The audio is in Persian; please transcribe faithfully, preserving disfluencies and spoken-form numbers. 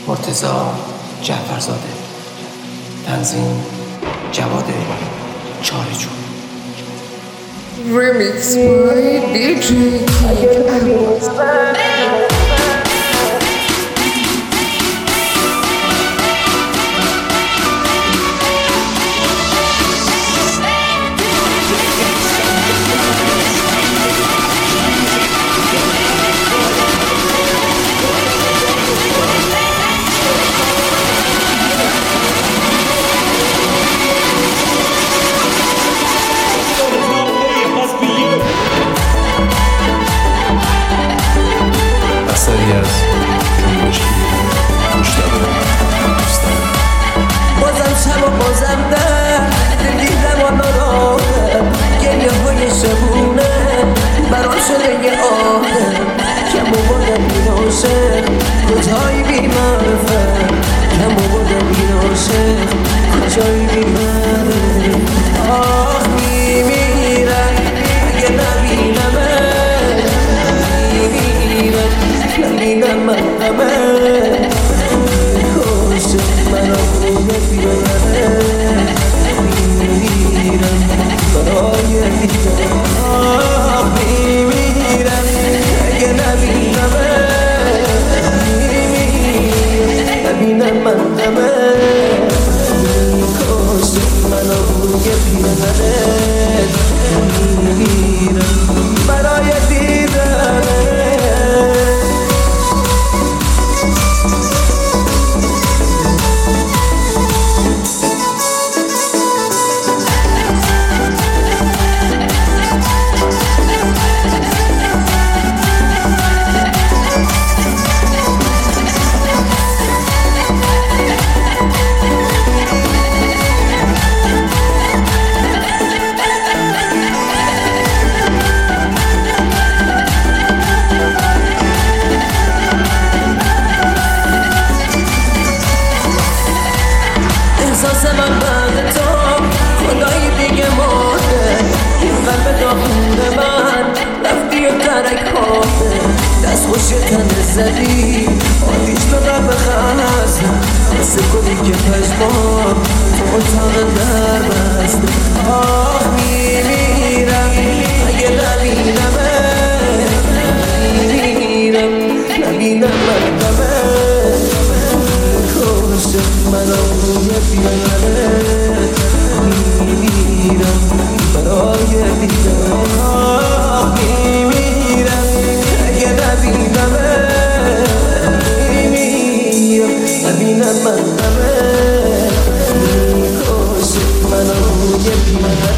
مرتضی جعفرزاده. تنظیم جواد چارجو. Remix by دی جی اثری از جنبش مشتبه دوستان. بازم شب و بازم در دل دیدم و نراهم، گریه های شبونه برام شده یه آهم. کم و بادم بیناشه کجایی بی معرفت، کم و بادم بیناشه کجایی بی معرفت. آه میمیرم اگه نبینمه، میمیرم نبینم من همه خوشه منو روی بیاره. میمیرم برای دیدن، آه میمیرم اگه نبینمه، میمیرم نبینم من همه خوشه منو روی بیاره. میمیرم برای دیدن. احساس من بعد تو خدایی دیگه مرده، این قلب داغون من رفتی و ترک خورده. دست خوش تنه زدی آتیش به قلب خستم، حس کنی که پشمان تو اتاق در بسته. آه میمیرم اگه نبینمه، میمیرم نبینم من دمه خوشه منو روی بیاره. میمیرم برای دیدن، آه میمیرم اگه نبینمه، میمیرم نبینم من همه خوشه منو روی بیاره.